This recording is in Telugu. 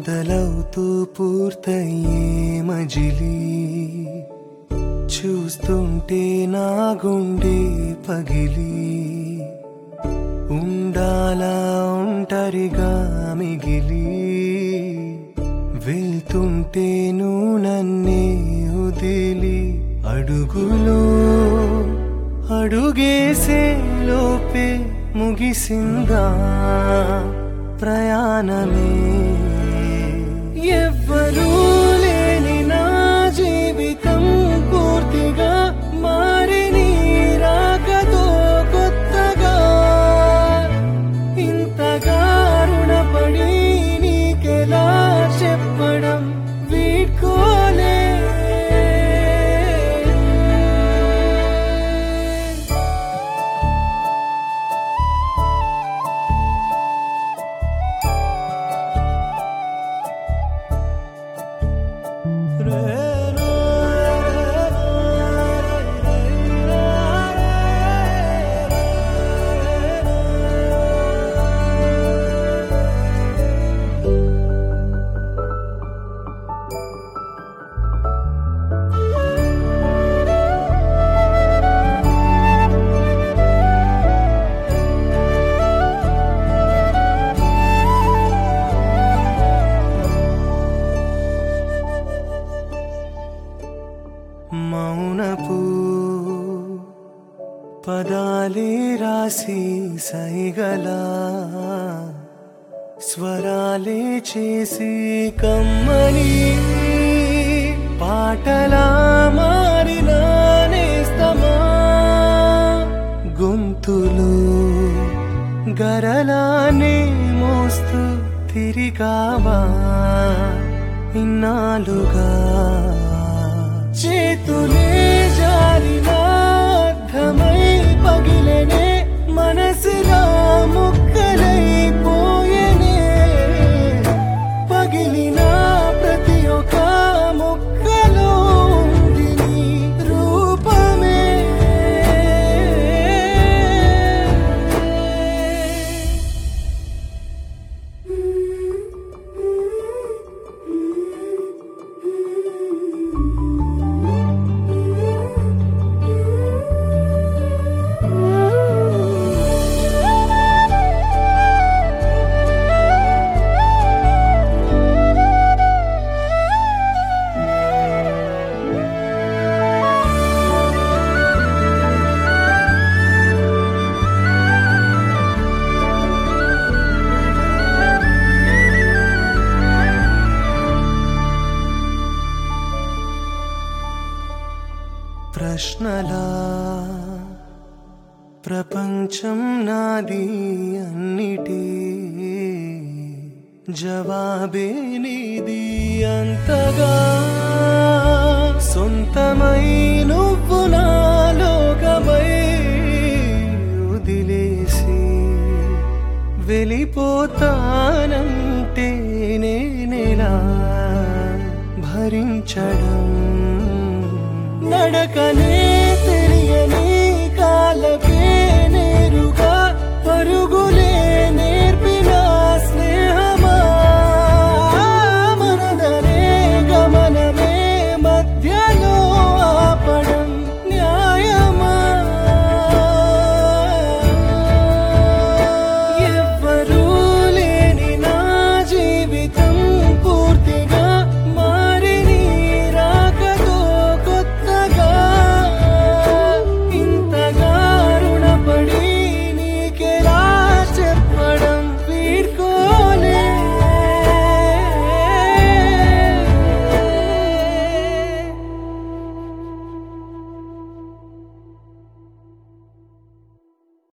మొదలవుతూ పూర్తయ్యే మజిలీ చూస్తుంటే నా గుండె పగిలి ఉండాలా ఒంటరిగా మిగిలి వెళ్తుంటే నువ్వు నన్నే వదిలి అడుగులో అడుగేసే లోపే ముగిసిందా ప్రయాణమే ఎవ్వరూ లేని నా జీవితం పూర్తిగా మారి నీ రాకతో కొత్తగా ఇంతగా రుణపడి నీకెలా చెప్పడం వీడ్కోలే మౌనపు పదాలే రాసి సైగలా స్వరాలే చేసి కమ్మని పాటలా మారిన నేస్తమా గొంతులు గరలానే మోస్తూ తిరిగావా ఇన్నాళ్ళుగా చేతులే జారిన అర్థమై పగిలనే మనసులా ముక్కలైపోయనే పగిలిన ప్రతి ఒక్క ముక్కలో ఉంది నీ రూపమే ప్రశ్నలా ప్రపంచం నాది అన్నిటి జవాబే నీది అంతగా సొంతమై నువ్వు నా లోకమై వదిలేసి వెళ్ళిపోతానంటే నేనెలా భరించడం నడకనే తెలియని కాలకే నేరుగా పరుగు